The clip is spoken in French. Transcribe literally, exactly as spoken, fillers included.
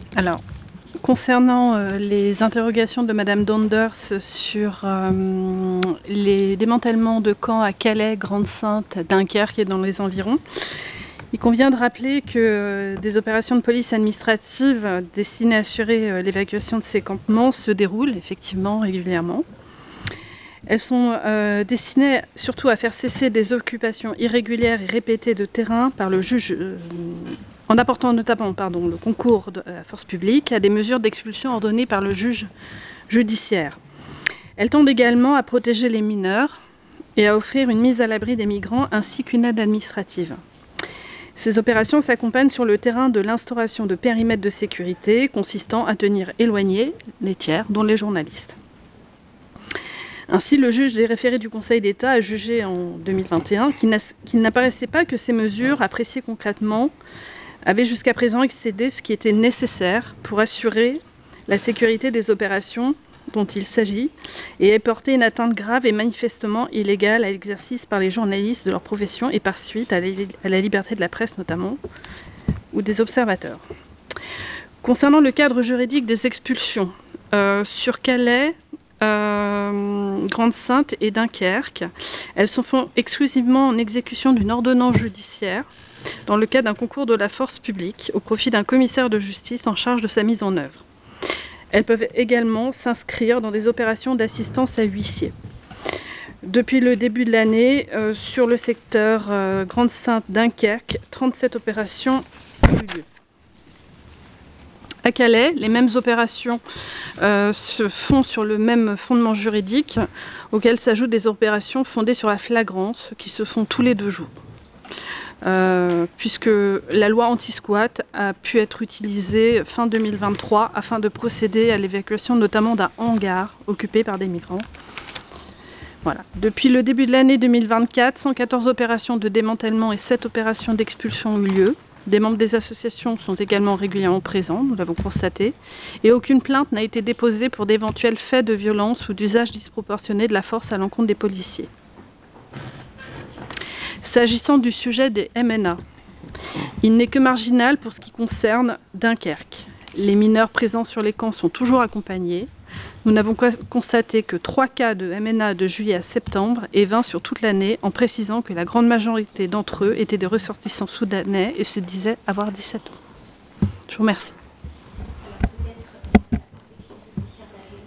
Alors, concernant euh, les interrogations de Madame Donders sur euh, les démantèlements de camps à Calais, Grande-Synthe, Dunkerque et dans les environs, il convient de rappeler que euh, des opérations de police administrative euh, destinées à assurer euh, l'évacuation de ces campements se déroulent effectivement régulièrement. Elles sont euh, destinées surtout à faire cesser des occupations irrégulières et répétées de terrain par le juge, euh, en apportant notamment pardon, le concours de la force publique à des mesures d'expulsion ordonnées par le juge judiciaire. Elles tendent également à protéger les mineurs et à offrir une mise à l'abri des migrants ainsi qu'une aide administrative. Ces opérations s'accompagnent sur le terrain de l'instauration de périmètres de sécurité consistant à tenir éloignés les tiers, dont les journalistes. Ainsi, le juge des référés du Conseil d'État a jugé en deux mille vingt et un qu'il n'apparaissait pas que ces mesures, appréciées concrètement, avaient jusqu'à présent excédé ce qui était nécessaire pour assurer la sécurité des opérations dont il s'agit et porter une atteinte grave et manifestement illégale à l'exercice par les journalistes de leur profession et par suite à la liberté de la presse notamment, ou des observateurs. Concernant le cadre juridique des expulsions, euh, sur Calais, euh, Grande-Synthe et Dunkerque, elles se font exclusivement en exécution d'une ordonnance judiciaire dans le cadre d'un concours de la force publique au profit d'un commissaire de justice en charge de sa mise en œuvre. Elles peuvent également s'inscrire dans des opérations d'assistance à huissier. Depuis le début de l'année, euh, sur le secteur euh, Grande-Synthe-Dunkerque, trente-sept opérations ont eu lieu. À Calais, les mêmes opérations euh, se font sur le même fondement juridique, auquel s'ajoutent des opérations fondées sur la flagrance, qui se font tous les deux jours. Euh, puisque la loi anti-squat a pu être utilisée fin deux mille vingt-trois afin de procéder à l'évacuation notamment d'un hangar occupé par des migrants. Voilà. Depuis le début de l'année deux mille vingt-quatre, cent quatorze opérations de démantèlement et sept opérations d'expulsion ont eu lieu. Des membres des associations sont également régulièrement présents, nous l'avons constaté, et aucune plainte n'a été déposée pour d'éventuels faits de violence ou d'usage disproportionné de la force à l'encontre des policiers. S'agissant du sujet des M N A, il n'est que marginal pour ce qui concerne Dunkerque. Les mineurs présents sur les camps sont toujours accompagnés. Nous n'avons constaté que trois cas de M N A de juillet à septembre et vingt sur toute l'année, en précisant que la grande majorité d'entre eux étaient des ressortissants soudanais et se disaient avoir dix-sept ans. Je vous remercie.